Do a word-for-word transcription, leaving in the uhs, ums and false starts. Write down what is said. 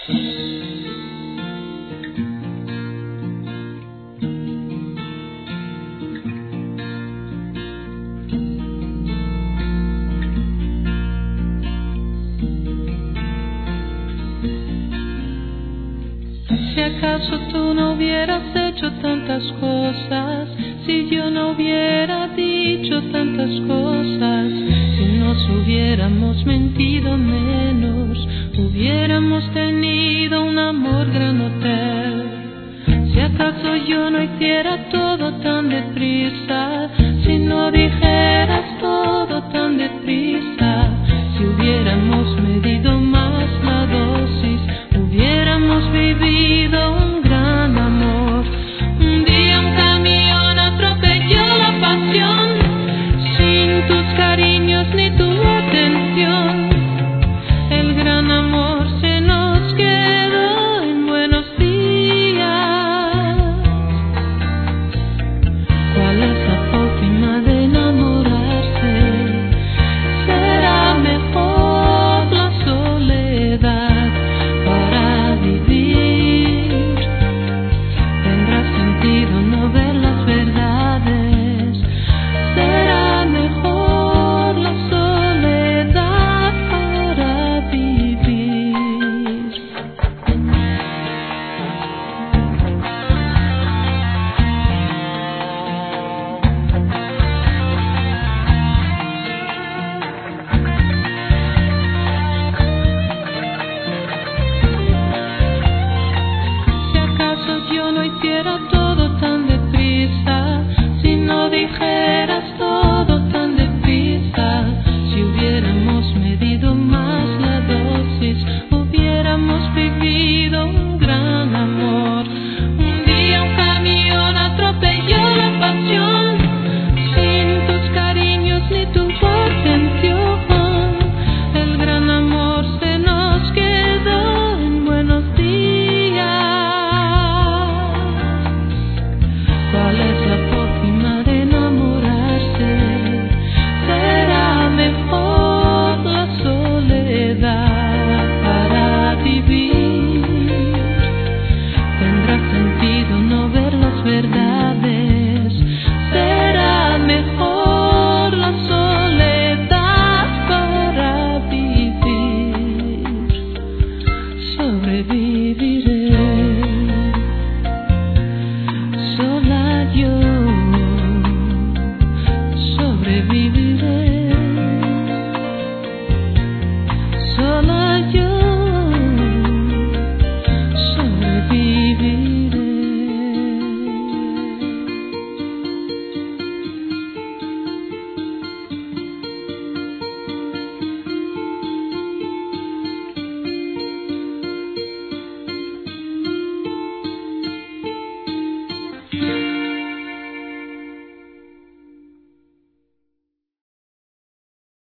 Si acaso tú no hubieras hecho tantas cosas, si yo no hubiera dicho tantas cosas, si nos hubiéramos mentido menos, hubiéramos tenido un amor granote. Si acaso yo no hiciera todo tan deprisa, si no dijeras todo tan deprisa, si hubiéramos medido más la dosis, hubiéramos vivido un gran amor. Un día un camión atropelló la pasión, sin tus cariños ni tu atención. El gran amor se nos quedó en buenos días. ¿Cuál es la forma de enamorarse? Será mejor la soledad para vivir. Tendrá sentido no ver las verdades. Será mejor la soledad para vivir. Si acaso yo no hiciera todo tan deprisa, si no dijera